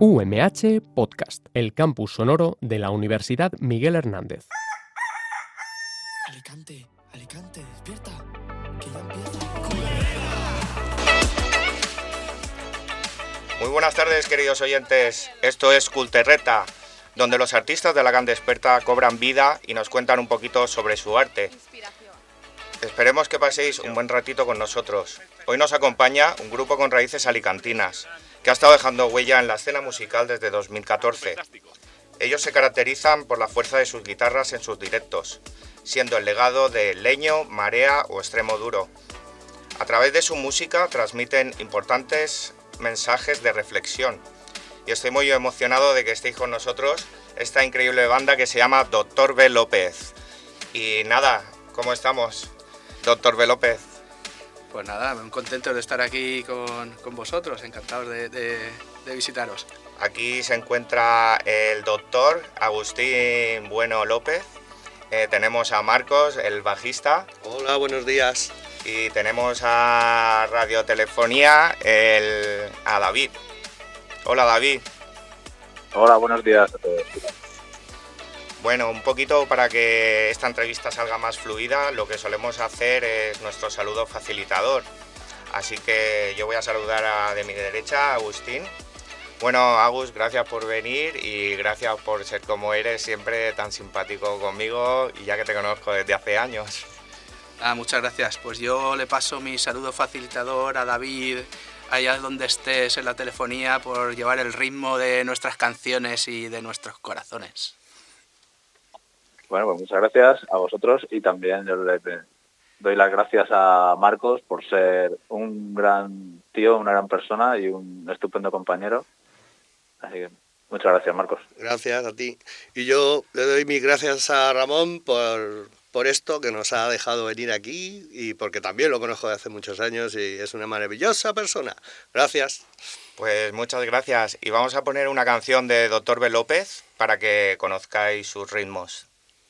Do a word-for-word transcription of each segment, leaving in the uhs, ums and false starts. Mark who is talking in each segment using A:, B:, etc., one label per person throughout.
A: U M H Podcast, el campus sonoro de la Universidad Miguel Hernández.
B: Alicante, Alicante, despierta, que ya empieza.
C: Muy buenas tardes, queridos oyentes. Esto es Culterreta, donde los artistas de la Gran Desperta cobran vida y nos cuentan un poquito sobre su arte. Esperemos que paséis un buen ratito con nosotros. Hoy nos acompaña un grupo con raíces alicantinas, que ha estado dejando huella en la escena musical desde dos mil catorce. Ellos se caracterizan por la fuerza de sus guitarras en sus directos, siendo el legado de Leño, Marea o Extremo Duro. A través de su música transmiten importantes mensajes de reflexión. Y estoy muy emocionado de que estéis con nosotros esta increíble banda que se llama Doctor B. López. Y nada, ¿cómo estamos, Doctor B. López?
D: Pues nada, muy contento de estar aquí con, con vosotros, encantados de, de, de visitaros.
C: Aquí se encuentra el doctor Agustín Bueno López, eh, tenemos a Marcos, el bajista.
E: Hola, buenos días.
C: Y tenemos a Radiotelefonía el, a David. Hola, David.
F: Hola, buenos días a todos.
C: Bueno, un poquito para que esta entrevista salga más fluida, lo que solemos hacer es nuestro saludo facilitador. Así que yo voy a saludar a, de mi derecha a Agustín. Bueno, Agus, gracias por venir y gracias por ser como eres, siempre tan simpático conmigo y ya que te conozco desde hace años.
D: Ah, muchas gracias. Pues yo le paso mi saludo facilitador a David, allá donde estés en la telefonía, por llevar el ritmo de nuestras canciones y de nuestros corazones.
F: Bueno, pues muchas gracias a vosotros y también yo le doy las gracias a Marcos por ser un gran tío, una gran persona y un estupendo compañero. Así que muchas gracias, Marcos.
E: Gracias a ti. Y yo le doy mis gracias a Ramón por, por esto, que nos ha dejado venir aquí y porque también lo conozco de hace muchos años y es una maravillosa persona. Gracias.
C: Pues muchas gracias. Y vamos a poner una canción de Doctor B. López para que conozcáis sus ritmos.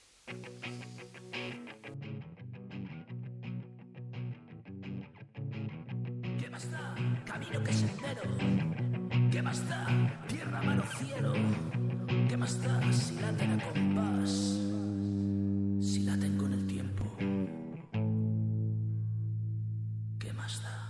B: ¿Qué más da? Camino que sendero. ¿Qué más da? Tierra, mar o cielo. ¿Qué más da? Si laten a compás. Si laten con el tiempo. ¿Qué más da?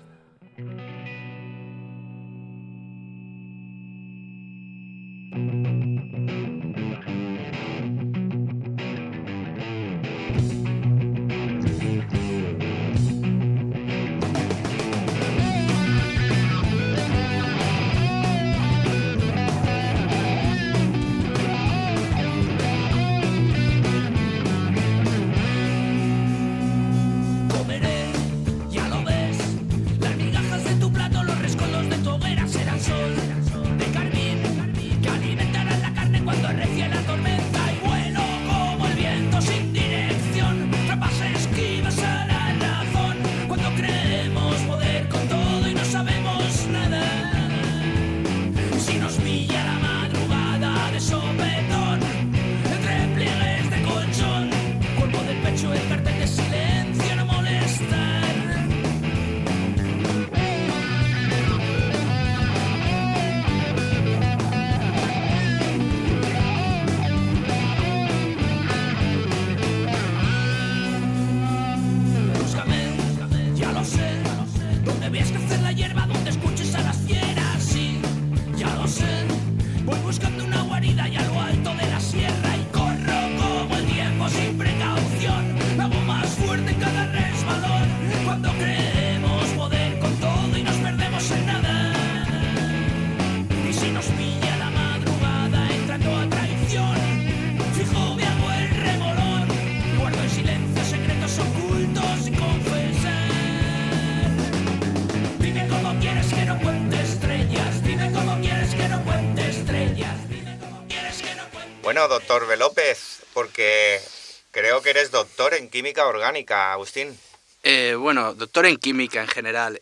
C: Bueno, doctor B. López, porque creo que eres doctor en química orgánica, Agustín.
D: Eh, bueno, doctor en química en general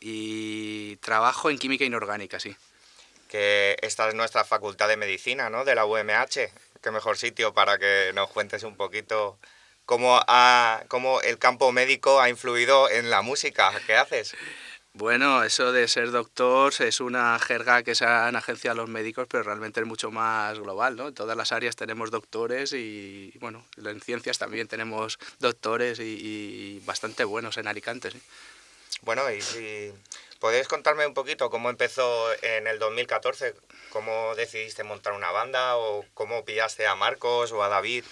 D: y trabajo en química inorgánica, sí.
C: Que esta es nuestra facultad de medicina, ¿no?, de la U M H. Qué mejor sitio para que nos cuentes un poquito cómo, ha, cómo el campo médico ha influido en la música que haces.
D: Bueno, eso de ser doctor es una jerga que se han agenciado los médicos, pero realmente es mucho más global, ¿no? En todas las áreas tenemos doctores y, bueno, en ciencias también tenemos doctores y, y bastante buenos en Alicante, ¿sí?
C: Bueno, y si podéis contarme un poquito cómo empezó en el dos mil catorce, cómo decidiste montar una banda o cómo pillaste a Marcos o a David.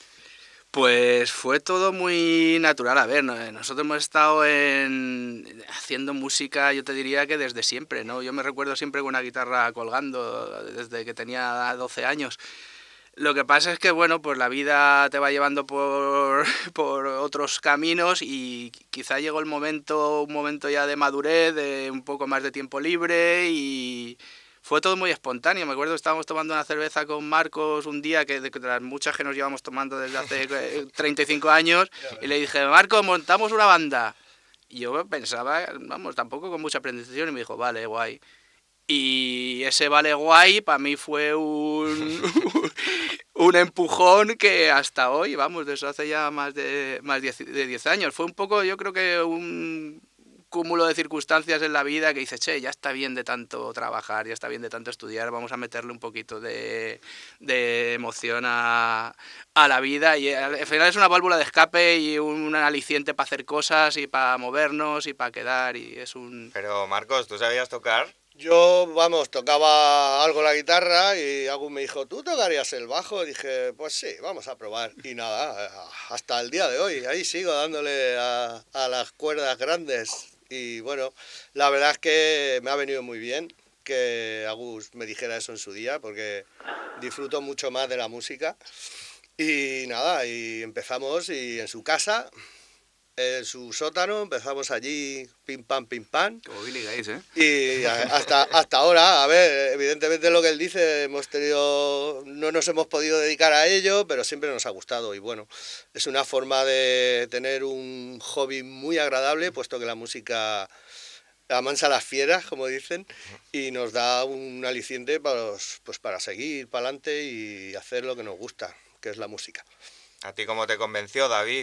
D: Pues fue todo muy natural. A ver, no- nosotros hemos estado en, haciendo música, yo te diría que desde siempre, ¿no? Yo me recuerdo siempre con una guitarra colgando desde que tenía doce años. Lo que pasa es que, bueno, pues la vida te va llevando por, por otros caminos y quizá llegó el momento, un momento ya de madurez, de un poco más de tiempo libre y fue todo muy espontáneo. Me acuerdo que estábamos tomando una cerveza con Marcos un día, que de, de las muchas que nos llevamos tomando desde hace eh, treinta y cinco años, y le dije, Marcos, montamos una banda. Y yo pensaba, vamos, tampoco con mucha presentación, y me dijo, vale, guay. Y ese vale guay para mí fue un, un empujón que hasta hoy, vamos, de eso hace ya más de más de diez años. Fue un poco, yo creo que un cúmulo de circunstancias en la vida que dices, che, ya está bien de tanto trabajar, ya está bien de tanto estudiar, vamos a meterle un poquito de, de emoción a, a la vida. Y al final es una válvula de escape y un aliciente para hacer cosas y para movernos y para quedar. Y es un...
C: Pero Marcos, ¿tú sabías tocar?
E: Yo, vamos, tocaba algo la guitarra y algún me dijo, ¿tú tocarías el bajo? Y dije, pues sí, vamos a probar. Y nada, hasta el día de hoy, ahí sigo dándole a, a las cuerdas grandes. Y bueno, la verdad es que me ha venido muy bien que Agus me dijera eso en su día, porque disfruto mucho más de la música. Y nada, y empezamos y en su casa, en su sótano, empezamos allí, pim pam, pim pam.
D: Como Billy Gates, ¿eh?
E: Y hasta, hasta ahora, a ver, evidentemente lo que él dice, hemos tenido, no nos hemos podido dedicar a ello, pero siempre nos ha gustado. Y bueno, es una forma de tener un hobby muy agradable, puesto que la música amansa a las fieras, como dicen, y nos da un aliciente para, los- pues para seguir para adelante y hacer lo que nos gusta, que es la música.
C: ¿A ti cómo te convenció, David?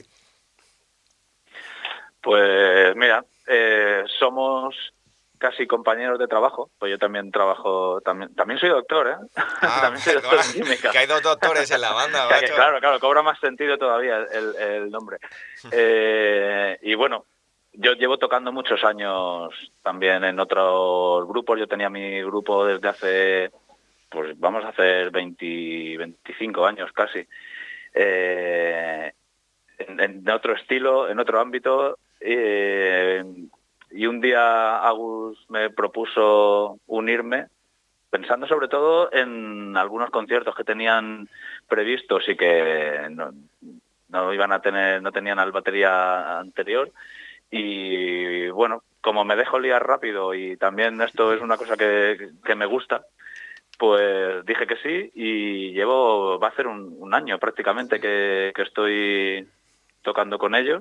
F: Pues mira, eh, somos casi compañeros de trabajo, pues yo también trabajo, también, también soy doctor, ¿eh?
C: Ah,
F: también soy doctor
C: perdona,
F: en química.
C: que hay dos doctores en la banda,
F: O sea, que
C: macho.
F: claro, claro, cobra más sentido todavía el, el nombre. Eh, y bueno, yo llevo tocando muchos años también en otros grupos. Yo tenía mi grupo desde hace, pues vamos a hacer veinte, veinticinco años casi. Eh, en, en otro estilo, en otro ámbito. Eh, y un día Agus me propuso unirme, pensando sobre todo en algunos conciertos que tenían previstos y que no, no iban a tener, no tenían al batería anterior. Y bueno, como me dejo liar rápido y también esto es una cosa que, que me gusta, pues dije que sí y llevo, va a ser un, un año prácticamente que, que estoy tocando con ellos.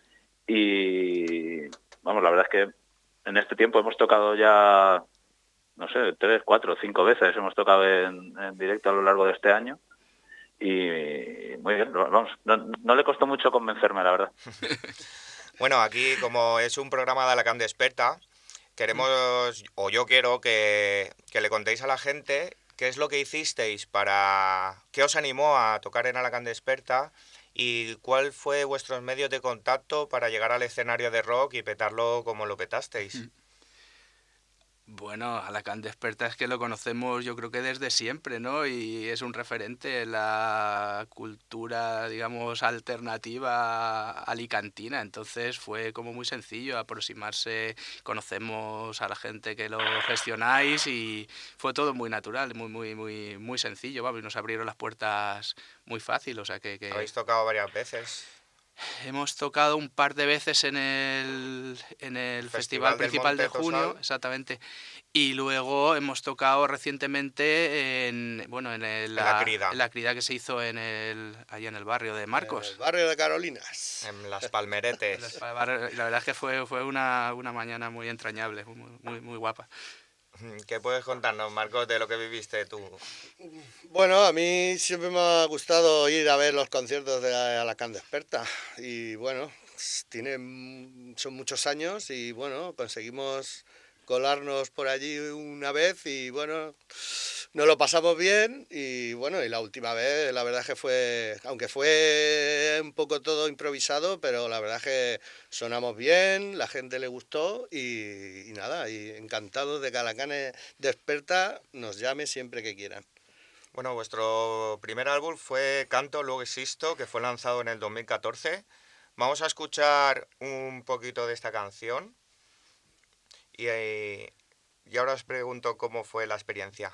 F: Y vamos, la verdad es que en este tiempo hemos tocado ya, no sé, tres, cuatro, cinco veces hemos tocado en, en directo a lo largo de este año. Y muy bien, vamos, no, no le costó mucho convencerme, la verdad.
C: Bueno, aquí como es un programa de Alacant Desperta, queremos, o yo quiero que, que le contéis a la gente qué es lo que hicisteis para... ¿Qué os animó a tocar en Alacant Desperta? ¿Y cuál fue vuestros medios de contacto para llegar al escenario de rock y petarlo como lo petasteis?
D: Bueno, Alacant Desperta es que lo conocemos yo creo que desde siempre, ¿no? Y es un referente en la cultura, digamos, alternativa alicantina. Entonces fue como muy sencillo aproximarse, conocemos a la gente que lo gestionáis y fue todo muy natural, muy, muy, muy, muy sencillo, vamos, y nos abrieron las puertas muy fácil, o sea que... que...
C: Habéis tocado varias veces.
D: Hemos tocado un par de veces en el, en el Festival,
C: Festival del
D: Principal de
C: Monte
D: Junio,
C: Tosal.
D: exactamente. Y luego hemos tocado recientemente en, bueno, en, el-
C: En la Crida.
D: en la crida que se hizo en el, allá en el barrio de
E: En
D: Marcos.
E: el barrio de Carolinas.
C: En las
D: En
C: Palmeretes.
D: el barrio- La verdad es que fue, fue una, una mañana muy entrañable, muy, muy, muy guapa.
C: ¿Qué puedes contarnos, Marcos, de lo que viviste tú?
E: Bueno, a mí siempre me ha gustado ir a ver los conciertos de Alacant Desperta y bueno, tiene, son muchos años y bueno, conseguimos colarnos por allí una vez y bueno, nos lo pasamos bien y bueno, y la última vez la verdad es que fue, aunque fue un poco todo improvisado, pero la verdad es que sonamos bien, la gente le gustó y, y nada, y encantados de que Alacane Desperta nos llame siempre que quieran.
C: Bueno, vuestro primer álbum fue Canto, luego Existo, que fue lanzado en el dos mil catorce. Vamos a escuchar un poquito de esta canción y, y ahora os pregunto cómo fue la experiencia.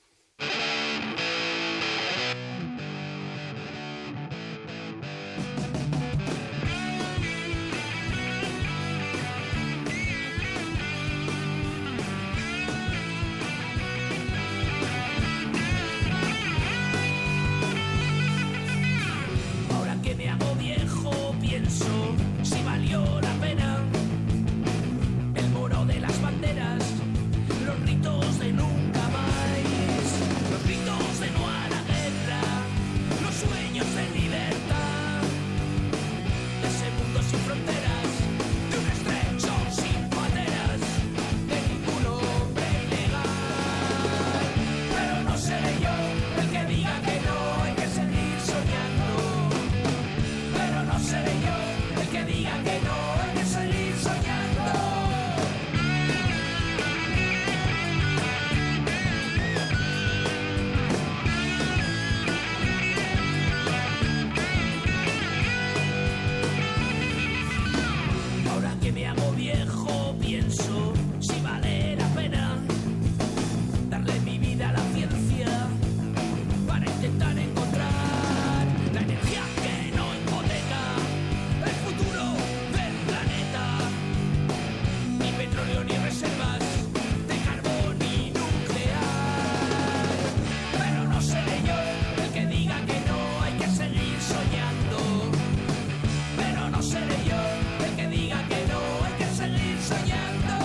B: Ahora que me hago viejo, pienso si valió la pena el moro de las banderas, los ritos de nunca más, los ritos de no a la guerra, los sueños de libertad, de ese mundo sin fronteras, de un estrecho sin pateras, de ningún hombre ilegal. Pero no seré yo el que diga que no hay que seguir soñando. Pero no seré yo el que diga que no hay que seguir soñando. Ahora que me hago viejo, pienso si vale la pena darle mi vida a la ciencia para intentar encontrar la energía que no hipoteca el futuro del planeta. Ni petróleo ni reservas de carbón ni nuclear. Pero no seré yo el que diga que no hay que seguir soñando. Pero no seré yo el que diga que no hay que seguir soñando.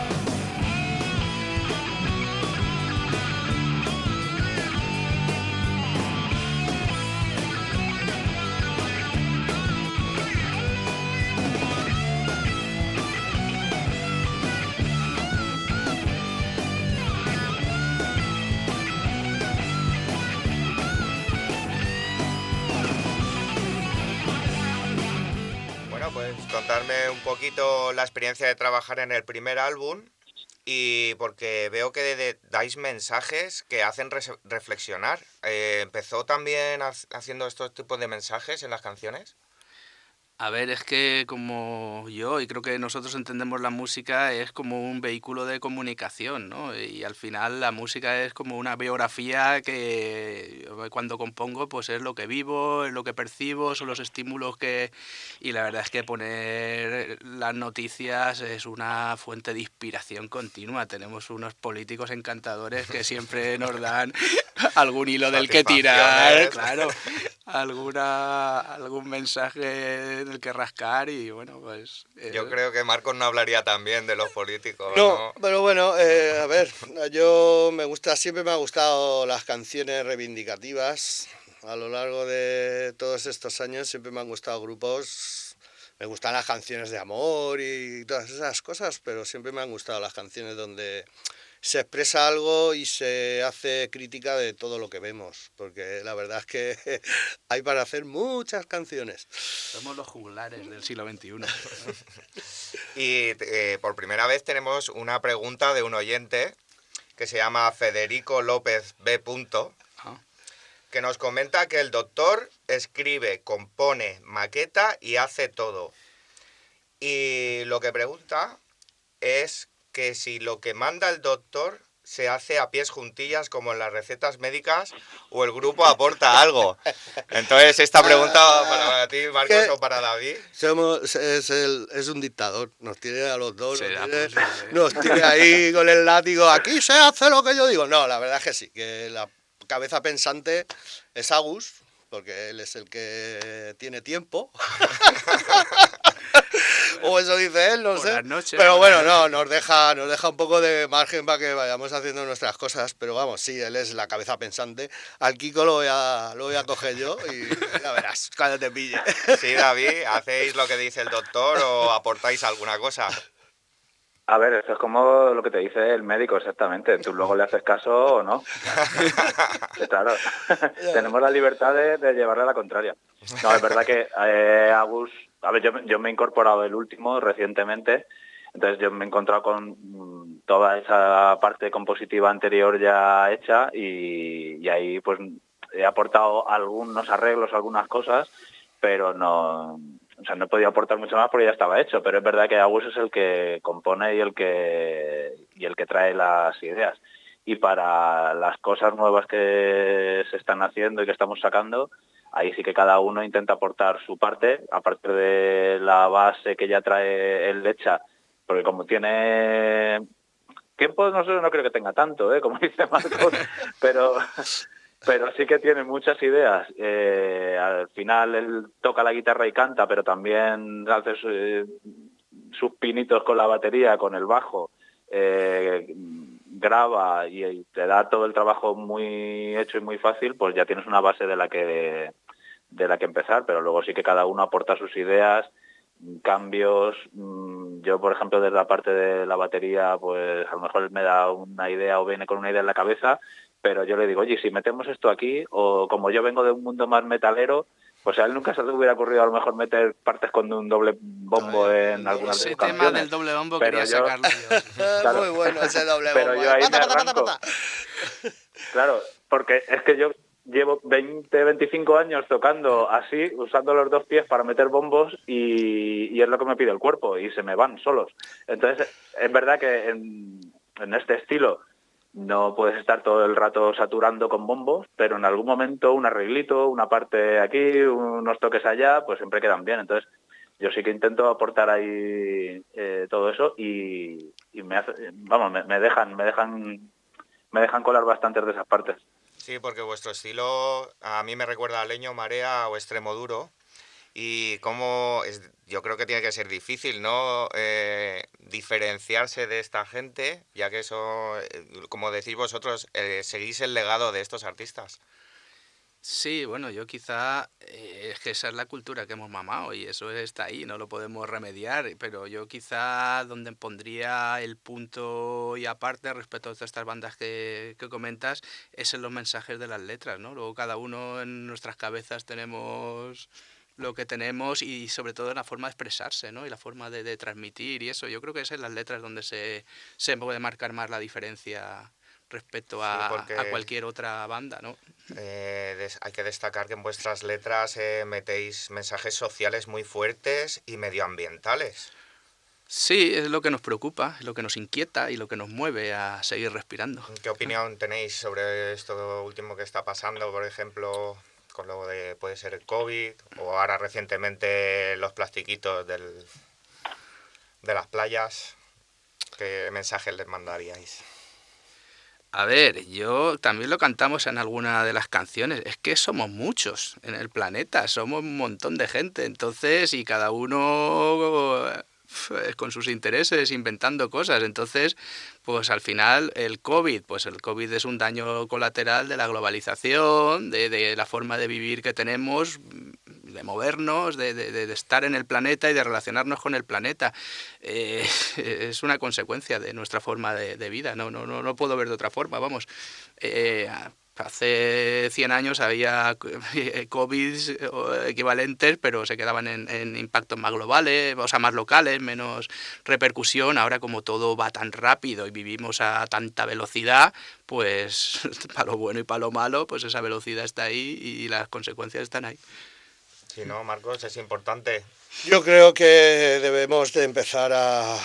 C: Bueno, pues contarme un poquito la experiencia de trabajar en el primer álbum y porque veo que de- de- dais mensajes que hacen res- reflexionar. Eh, ¿Empezó también ha- haciendo estos tipos de mensajes en las canciones?
D: A ver, es que como yo, y creo que nosotros entendemos la música, es como un vehículo de comunicación, ¿no? Y al final la música es como una biografía que yo cuando compongo pues es lo que vivo, es lo que percibo, son los estímulos que... Y la verdad es que poner las noticias es una fuente de inspiración continua. Tenemos unos políticos encantadores que siempre nos dan algún hilo del que tirar,
C: Satisfacciones.
D: claro, alguna algún mensaje del que rascar y bueno, pues... eh,
C: Yo creo que Marcos no hablaría tan bien de los políticos,
E: No,
C: ¿no?
E: pero bueno, eh, a ver, yo me gusta, siempre me han gustado las canciones reivindicativas. A lo largo de todos estos años siempre me han gustado grupos, me gustan las canciones de amor y todas esas cosas, pero siempre me han gustado las canciones donde se expresa algo y se hace crítica de todo lo que vemos, porque la verdad es que hay para hacer muchas canciones.
D: Somos los juglares del siglo veintiuno.
C: Y eh, por primera vez tenemos una pregunta de un oyente que se llama Federico López B. Punto,
D: Ah.
C: que nos comenta que el doctor escribe, compone, maqueta y hace todo. Y lo que pregunta es que si lo que manda el doctor se hace a pies juntillas como en las recetas médicas o el grupo aporta algo. Entonces, esta pregunta para ti, Marcos,
E: ¿Qué?
C: o para David.
E: Somos, es, el, es un dictador, nos tiene a los dos, nos
D: Será
E: tiene,
D: posible.
E: nos tiene ahí con el látigo, aquí se hace lo que yo digo. No, la verdad es que sí, que la cabeza pensante es Agus, porque él es el que tiene tiempo. O eso dice él, no
D: Por
E: sé.
D: las noches,
E: Pero
D: por
E: bueno,
D: las
E: no, nos deja, nos deja un poco de margen para que vayamos haciendo nuestras cosas. Pero vamos, sí, él es la cabeza pensante. Al Kiko lo voy a, lo voy a coger yo y ya verás cuando te pille.
C: Sí, David, ¿hacéis lo que dice el doctor o aportáis alguna cosa?
F: A ver, eso es como lo que te dice el médico exactamente. Tú luego le haces caso o no. Claro, tenemos la libertad de, de llevarle a la contraria. No, es verdad que eh, Agus, a ver, yo, yo me he incorporado el último recientemente, entonces yo me he encontrado con mm, toda esa parte compositiva anterior ya hecha y, y ahí pues he aportado algunos arreglos, algunas cosas, pero no... O sea, no he podido aportar mucho más porque ya estaba hecho, pero es verdad que Agus es el que compone y el que y el que trae las ideas. Y para las cosas nuevas que se están haciendo y que estamos sacando, ahí sí que cada uno intenta aportar su parte, aparte de la base que ya trae él hecha, porque como tiene tiempo, no sé, no creo que tenga tanto, ¿eh? Como dice Marcos, pero... Pero sí que tiene muchas ideas. Eh, al final él toca la guitarra y canta, pero también hace su, eh, sus pinitos con la batería, con el bajo, eh, graba y, y te da todo el trabajo muy hecho y muy fácil, pues ya tienes una base de la que de la que empezar, pero luego sí que cada uno aporta sus ideas, cambios. Yo, por ejemplo, desde la parte de la batería, pues a lo mejor él me da una idea o viene con una idea en la cabeza, pero yo le digo, oye, si metemos esto aquí, o como yo vengo de un mundo más metalero, pues a él nunca se le hubiera ocurrido a lo mejor meter partes con un doble bombo en algunas de
D: Ese
F: sus
D: tema
F: canciones.
D: del doble bombo
F: Pero
D: quería
F: yo-
D: sacarlo yo.
F: Claro.
E: Muy bueno ese doble
F: Pero
E: bombo.
F: yo
E: ¿eh?
F: ahí me
E: Pata, pata, pata,
F: arranco.
E: pata.
F: Claro, porque es que yo llevo veinte, veinticinco años tocando así, usando los dos pies para meter bombos y, y es lo que me pide el cuerpo y se me van solos. Entonces, es verdad que en, en este estilo no puedes estar todo el rato saturando con bombos, pero en algún momento un arreglito, una parte aquí, unos toques allá, pues siempre quedan bien. Entonces, yo sí que intento aportar ahí eh, todo eso y, y me hace, vamos, me, me dejan, me dejan, me dejan colar bastantes de esas partes.
C: Sí, porque vuestro estilo a mí me recuerda a Leño, Marea o Extremo Duro. Y cómo es, yo creo que tiene que ser difícil, ¿no? Eh, diferenciarse de esta gente, ya que eso, eh, como decís vosotros, eh, seguís el legado de estos artistas.
D: Sí, bueno, yo quizá, eh, es que esa es la cultura que hemos mamado y eso está ahí, no lo podemos remediar, pero yo quizá donde pondría el punto y aparte respecto a todas estas bandas que, que comentas es en los mensajes de las letras, ¿no? Luego cada uno en nuestras cabezas tenemos lo que tenemos y sobre todo en la forma de expresarse, ¿no? Y la forma de, de transmitir y eso, yo creo que es en las letras donde se, se puede marcar más la diferencia respecto a,
C: Sí, porque-
D: a cualquier otra banda, ¿no?
C: Eh, des- hay que destacar que en vuestras letras eh, metéis mensajes sociales muy fuertes y medioambientales.
D: Sí, es lo que nos preocupa, es lo que nos inquieta y lo que nos mueve a seguir respirando.
C: ¿Qué opinión tenéis sobre esto último que está pasando, por ejemplo, con lo de puede ser el COVID o ahora recientemente los plastiquitos del, de las playas? ¿Qué mensajes les mandaríais?
D: A ver, yo también lo cantamos en alguna de las canciones, es que somos muchos en el planeta, somos un montón de gente, entonces, y cada uno eh, con sus intereses, inventando cosas, entonces, pues al final el COVID, pues el COVID es un daño colateral de la globalización, de, de la forma de vivir que tenemos, de movernos, de, de, de estar en el planeta y de relacionarnos con el planeta. Eh, es una consecuencia de nuestra forma de, de vida, no, no, no, no puedo ver de otra forma, vamos. Eh, hace cien años había COVID equivalentes, pero se quedaban en, en impactos más globales, o sea, más locales, menos repercusión. Ahora como todo va tan rápido y vivimos a tanta velocidad, pues para lo bueno y para lo malo, pues esa velocidad está ahí y las consecuencias están ahí.
C: Sí, ¿no, Marcos? Es importante.
E: Yo creo que debemos de empezar a,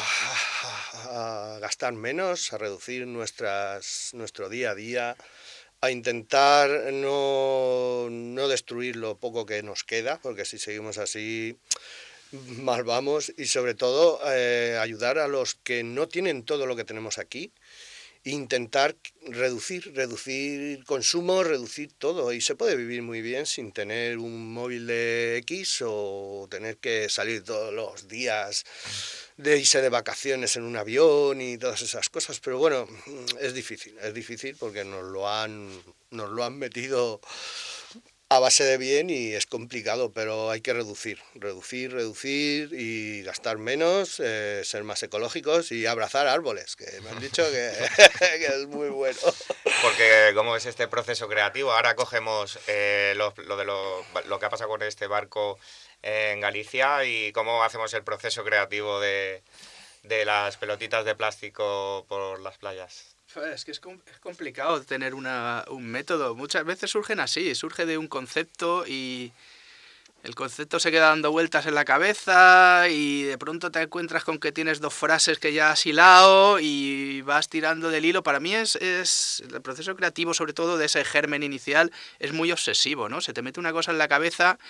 E: a gastar menos, a reducir nuestras, nuestro día a día, a intentar no, no destruir lo poco que nos queda, porque si seguimos así mal vamos, y sobre todo eh, ayudar a los que no tienen todo lo que tenemos aquí intentar reducir, reducir consumo, reducir todo. Y se puede vivir muy bien sin tener un móvil de X o tener que salir todos los días, de irse de vacaciones en un avión y todas esas cosas. Pero bueno, es difícil, es difícil porque nos lo han, nos lo han metido a base de bien y es complicado, pero hay que reducir, reducir, reducir y gastar menos, eh, ser más ecológicos y abrazar árboles, que me han dicho que, que es muy bueno.
C: Porque cómo es este proceso creativo, ahora cogemos eh, lo, lo de lo, lo que ha pasado con este barco en Galicia y cómo hacemos el proceso creativo de, de las pelotitas de plástico por las playas.
D: Es que es, com- es complicado tener una, un método. Muchas veces surgen así, surge de un concepto y el concepto se queda dando vueltas en la cabeza y de pronto te encuentras con que tienes dos frases que ya has hilado y vas tirando del hilo. Para mí es, es el proceso creativo, sobre todo de ese germen inicial, es muy obsesivo, ¿no? Se te mete una cosa en la cabeza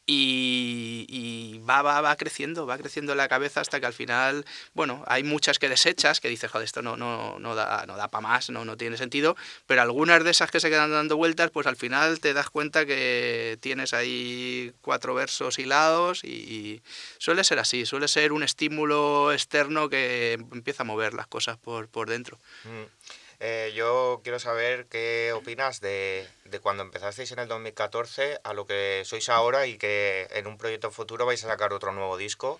D: y, y va, va, va creciendo, va creciendo en la cabeza hasta que al final, bueno, hay muchas que desechas, que dices, joder, esto no, no, no da, no da para más, no, no tiene sentido, pero algunas de esas que se quedan dando vueltas, pues al final te das cuenta que tienes ahí cuatro versos hilados y, y suele ser así, suele ser un estímulo externo que empieza a mover las cosas por, por dentro.
C: Mm. Eh, yo quiero saber qué opinas de, de cuando empezasteis en el dos mil catorce a lo que sois ahora y que en un proyecto futuro vais a sacar otro nuevo disco.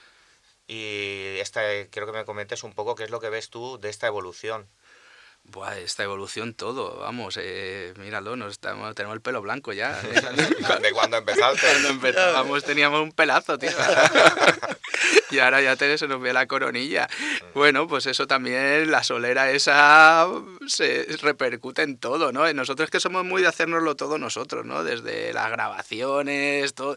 C: Y esta, quiero que me comentes un poco qué es lo que ves tú de esta evolución.
D: Buah, esta evolución todo, vamos, eh, míralo, nos estamos, tenemos el pelo blanco ya.
C: ¿De cuándo empezaste?
D: Cuando empezábamos teníamos un pelazo, tío. Y ahora ya te, se nos ve la coronilla. Bueno, pues eso también, la solera esa se repercute en todo, ¿no? Nosotros que somos muy de hacérnoslo todo nosotros, ¿no? Desde las grabaciones, todo.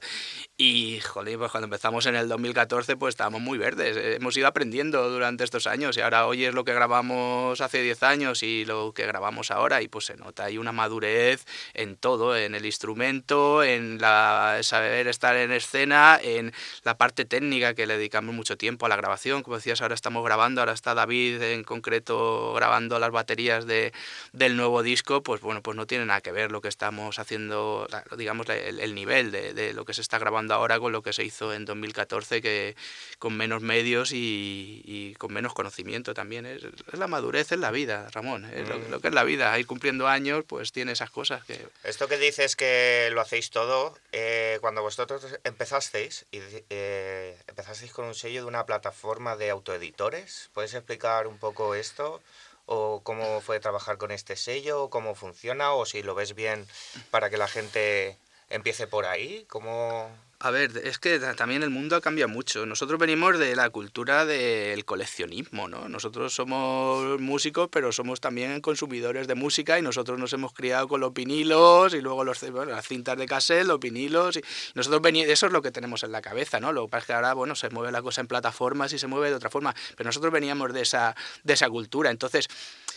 D: Y, joder, pues cuando empezamos en el dos mil catorce, pues estábamos muy verdes. Hemos ido aprendiendo durante estos años y ahora hoy es lo que grabamos hace diez años y lo que grabamos ahora y pues se nota hay una madurez en todo, en el instrumento, en la saber estar en escena, en la parte técnica que le dedicamos mucho tiempo a la grabación. Como decías, ahora estamos grabando, ahora está David en concreto grabando las baterías de, del nuevo disco, pues bueno, pues no tiene nada que ver lo que estamos haciendo, digamos, el, el nivel de, de lo que se está grabando ahora con lo que se hizo en dos mil catorce, que con menos medios y, y con menos conocimiento también. Es, es la madurez, es la vida, Ramón, es mm. lo, lo que es la vida. Ir cumpliendo años, pues tiene esas cosas que...
C: Esto que dices que lo hacéis todo, eh, cuando vosotros empezasteis, y, eh, empezasteis con un sello de una plataforma de autoeditores, ¿puedes explicar un poco esto? ¿O cómo fue trabajar con este sello? ¿O cómo funciona? ¿O si lo ves bien para que la gente empiece por ahí? ¿Cómo...?
D: A ver, es que también el mundo ha cambiado mucho. Nosotros venimos de la cultura del coleccionismo, ¿no? Nosotros somos músicos, pero somos también consumidores de música y nosotros nos hemos criado con los vinilos y luego los, bueno, las cintas de cassette, los vinilos. Y nosotros venimos, eso es lo que tenemos en la cabeza, ¿no? Lo que pasa es que ahora, bueno, se mueve la cosa en plataformas y se mueve de otra forma, pero nosotros veníamos de esa, de esa cultura. Entonces...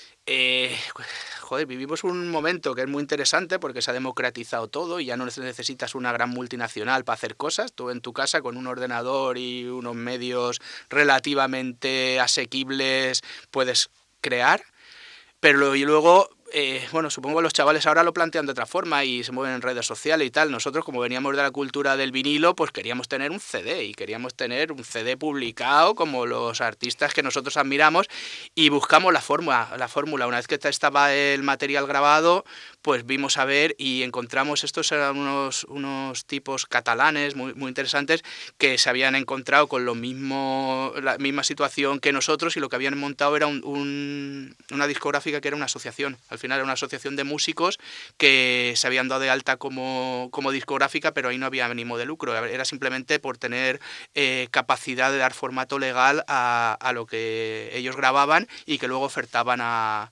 D: Eh, joder, vivimos un momento que es muy interesante porque se ha democratizado todo y ya no necesitas una gran multinacional para hacer cosas. Tú en tu casa con un ordenador y unos medios relativamente asequibles puedes crear, pero y luego... Eh, bueno, supongo que los chavales ahora lo plantean de otra forma y se mueven en redes sociales y tal. Nosotros, como veníamos de la cultura del vinilo, pues queríamos tener un C D y queríamos tener un C D publicado como los artistas que nosotros admiramos y buscamos la fórmula. La fórmula. Una vez que estaba el material grabado, pues vimos a ver y encontramos, estos eran unos, unos tipos catalanes muy, muy interesantes que se habían encontrado con lo mismo, la misma situación que nosotros y lo que habían montado era un, un, una discográfica que era una asociación. Al final era una asociación de músicos que se habían dado de alta como, como discográfica, pero ahí no había ánimo de lucro, era simplemente por tener eh, capacidad de dar formato legal a, a lo que ellos grababan y que luego ofertaban a...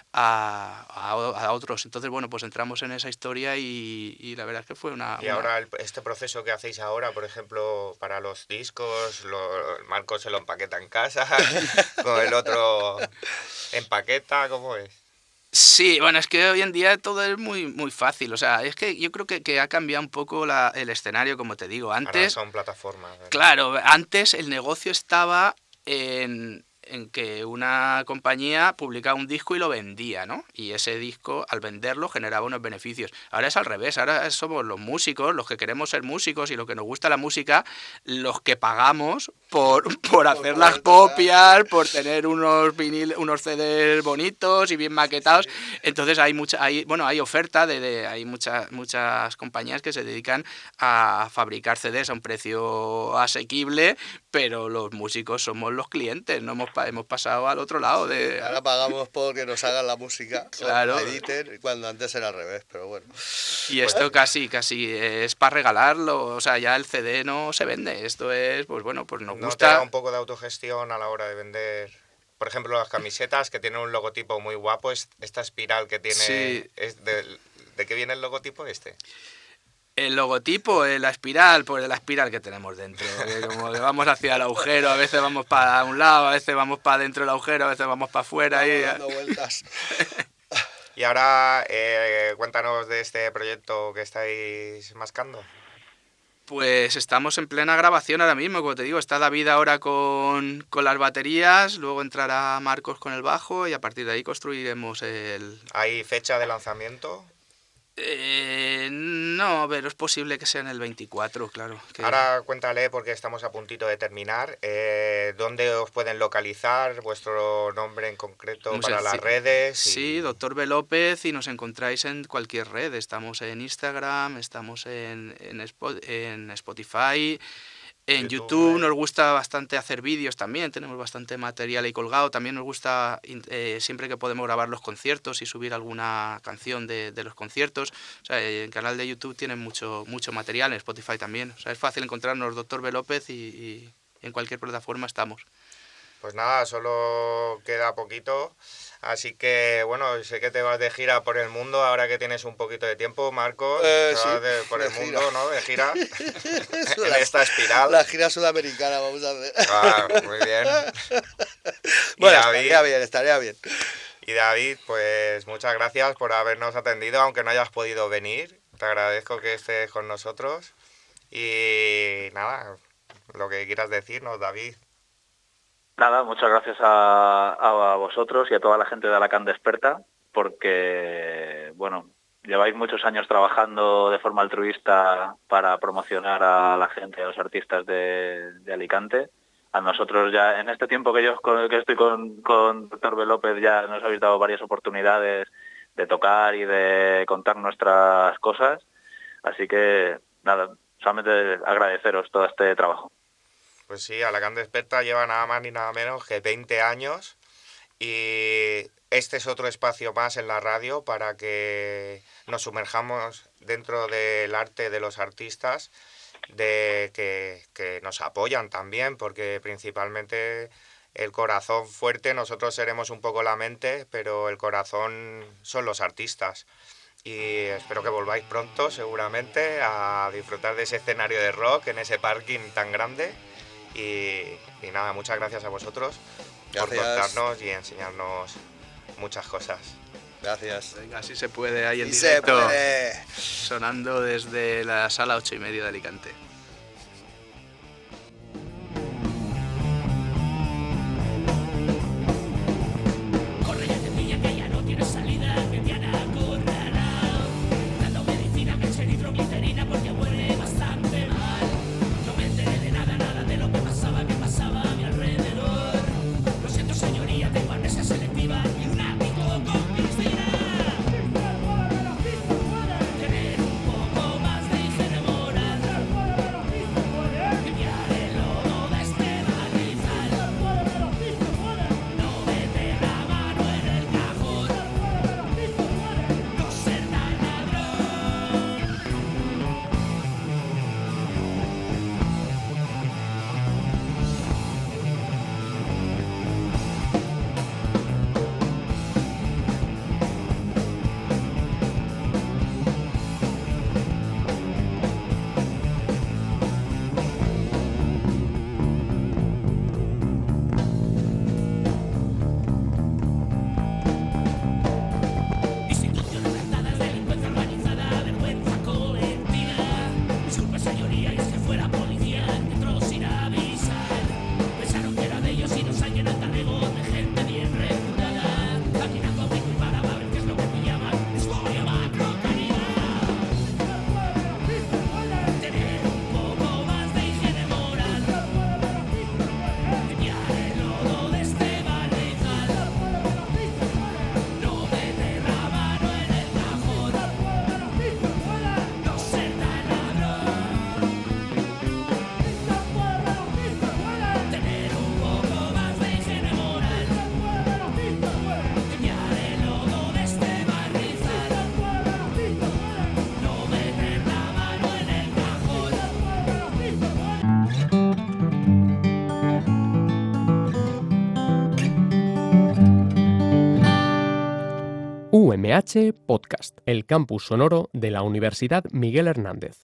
D: A, a, a otros. Entonces, bueno, pues entramos en esa historia y, y la verdad es que fue una...
C: Y
D: una...
C: ahora el, este proceso que hacéis ahora, por ejemplo, para los discos, lo, Marcos se lo empaqueta en casa, con el otro empaqueta, ¿cómo es?
D: Sí, bueno, es que hoy en día todo es muy muy fácil, o sea, es que yo creo que, que ha cambiado un poco la, el escenario, como te digo, antes...
C: Ahora son plataformas. ¿verdad?
D: Claro, antes el negocio estaba en... en que una compañía publicaba un disco y lo vendía, ¿no? Y ese disco, al venderlo, generaba unos beneficios. Ahora es al revés, ahora somos los músicos, los que queremos ser músicos y los que nos gusta la música, los que pagamos por, por hacer las copias, por tener unos vinil, unos C Ds bonitos y bien maquetados. Entonces hay mucha, hay, bueno, hay oferta, de, de hay muchas muchas compañías que se dedican a fabricar C Ds a un precio asequible, pero los músicos somos los clientes, no hemos, hemos pasado al otro lado. De...
E: Ahora pagamos por que nos hagan la música,
D: claro,
E: la editen, cuando antes era al revés, pero bueno.
D: Y esto pues... casi casi es para regalarlo, o sea, ya el C D no se vende, esto es, pues bueno, pues nos
C: ¿No
D: gusta...
C: te da un poco de autogestión a la hora de vender? Por ejemplo, las camisetas que tienen un logotipo muy guapo, esta espiral que tiene...
D: Sí.
C: Es de, ¿De qué viene el logotipo este?
D: El logotipo, la espiral, pues de la espiral que tenemos dentro. Que como que vamos hacia el agujero, a veces vamos para un lado, a veces vamos para dentro del agujero, a veces vamos para afuera.
E: Vamos
D: y...
E: dando vueltas.
C: Y ahora, eh, cuéntanos de este proyecto que estáis mascando.
D: Pues estamos en plena grabación ahora mismo, como te digo, está David ahora con, con las baterías, luego entrará Marcos con el bajo y a partir de ahí construiremos el...
C: ¿Hay fecha de lanzamiento?
D: Eh, no, pero es posible que sea en el veinticuatro, claro. Que...
C: Ahora cuéntale, porque estamos a puntito de terminar, eh, ¿dónde os pueden localizar? ¿Vuestro nombre en concreto
D: Muy
C: para
D: sencillo.
C: las redes? Y...
D: Sí, doctor B. López, y nos encontráis en cualquier red. Estamos en Instagram, estamos en, en, Spo- en Spotify, en YouTube. YouTube. Nos gusta bastante hacer vídeos también, tenemos bastante material ahí colgado. También nos gusta, eh, siempre que podemos, grabar los conciertos y subir alguna canción de, de los conciertos. O sea, el canal de YouTube tiene mucho, mucho material, en Spotify también. O sea, es fácil encontrarnos doctor B. López y, y en cualquier plataforma estamos.
C: Pues nada, solo queda poquito, así que bueno, sé que te vas de gira por el mundo ahora que tienes un poquito de tiempo, Marcos,
E: eh,
C: te vas
E: sí,
C: de, por
E: de
C: el
E: gira.
C: mundo, ¿no? De gira, en esta espiral.
E: La gira sudamericana vamos a hacer.
C: Ah, muy bien.
E: Bueno,
C: David,
E: estaría bien, estaría bien.
C: Y David, pues muchas gracias por habernos atendido, aunque no hayas podido venir, te agradezco que estés con nosotros y nada, lo que quieras decirnos, David.
F: Nada, muchas gracias a, a vosotros y a toda la gente de Alacant Desperta, porque, bueno, lleváis muchos años trabajando de forma altruista para promocionar a la gente, a los artistas de, de Alicante. A nosotros ya, en este tiempo que yo que estoy con, con doctor B. López, ya nos habéis dado varias oportunidades de tocar y de contar nuestras cosas. Así que, nada, solamente agradeceros todo este trabajo.
C: Pues sí, Alacant Desperta lleva nada más ni nada menos que veinte años y este es otro espacio más en la radio para que nos sumerjamos dentro del arte de los artistas, de que, que nos apoyan también, porque principalmente el corazón fuerte, nosotros seremos un poco la mente, pero el corazón son los artistas. Y espero que volváis pronto, seguramente, a disfrutar de ese escenario de rock en ese parking tan grande. Y, y nada, muchas gracias a vosotros
E: Gracias.
C: por contarnos y enseñarnos muchas cosas.
E: Gracias.
D: Venga, si se puede, ahí en
E: Sí se
D: directo,
E: puede.
D: sonando desde la sala ocho y medio de Alicante.
B: Corre, ya te pilla que ya no tienes salida, que te han acorralado. Dando medicina, meche, nitroglicerina porque huele bastante mal. No me enteré de nada, nada de lo que pasaba, que pasaba a mi alrededor. Lo siento, señoría, tengo amnesia selectiva y un hábito con piscina. Tener un poco más de higiene moral.
A: U M H Podcast, el campus sonoro de la Universidad Miguel Hernández.